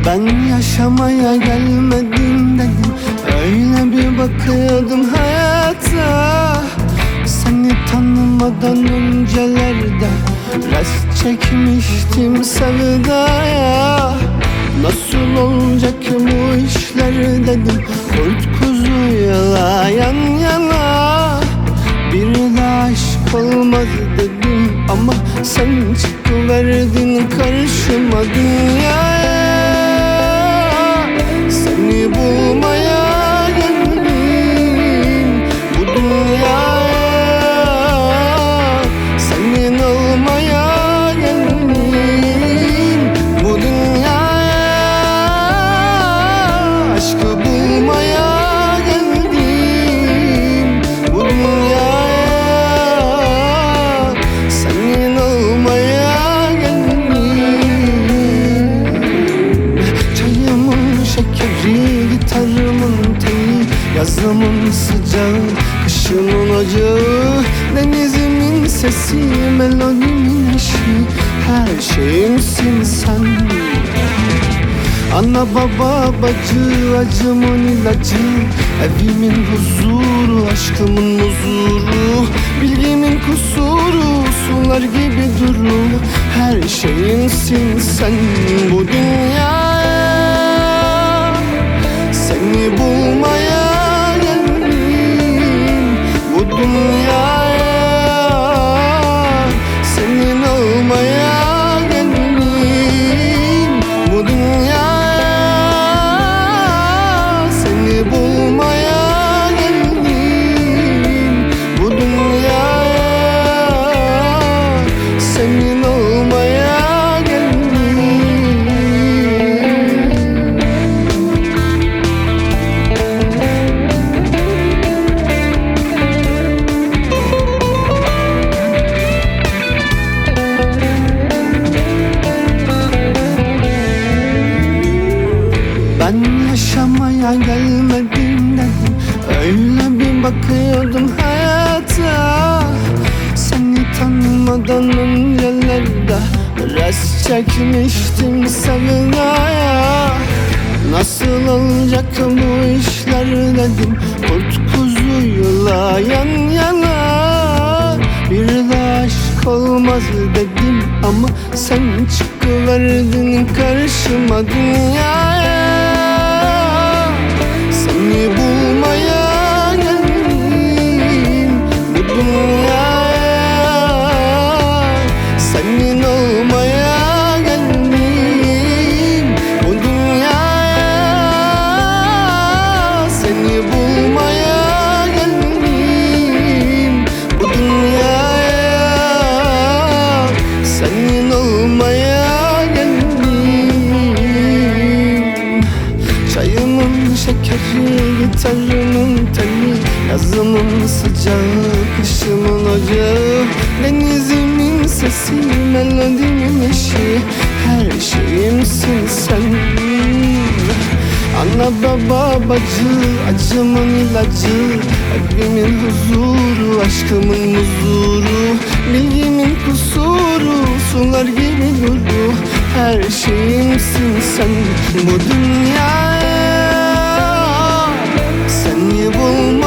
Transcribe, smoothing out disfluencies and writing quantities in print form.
Ben yaşamaya gelmedim dedim, öyle bir bakıyordum hayata. Seni tanımadan öncelerde rest çekmiştim sevdaya. Nasıl olacak ki bu işler dedim, kurt kuzuyla yan yana. Bir daha aşk olmaz dedim ama sen çıkıverdin karşıma dünyaya. Seni bulmaya geldim bu dünyaya. Senin olmaya geldim bu dünyaya. Aşkı bulmaya geldim bu dünyaya. Senin olmaya geldim. Çayımın şekeri, gitarımın teli, yazımın sıcağı, kışımın ocağı, denizimin sesi, melodimin eşi, her şeyimsin sen. Ana baba bacı, acımın ilacı, evimin huzuru, aşkımın huzuru, bilgimin kusuru, sular gibi duru, her şeyimsin sen bu dünyaya. Seni bulmaya geldim bu dünyaya. Senin olmaya geldim bu dünyaya. Seni bulmaya geldim bu dünyaya. Senin olmaya geldim. Ben yaşamaya gelmedim dedim, öyle bir bakıyordum hayata. Seni tanımadan öncelerde rest çekmiştim sevdaya. Nasıl olacak bu işler dedim, kurt kuzuyla yan yana. Bir daha aşk olmaz dedim ama sen çıkıverdin karşıma dünyaya. Seni bulmaya geldim bu dünyaya. Senin olmaya geldim bu dünyaya. Seni bulmaya geldim bu dünyaya. Senin olmaya geldim. Çayımın şekeri, gitarımın teli, yazımın sıcağı, kışımın ocağı, denizimin sesi, melodimin eşi, her şeyimsin sen. Ana baba bacı, acımın ilacı, evimin huzuru, aşkımın huzuru, bilgimin kusuru, sular gibi duru, her şeyimsin sen bu dünyaya. Seni bulma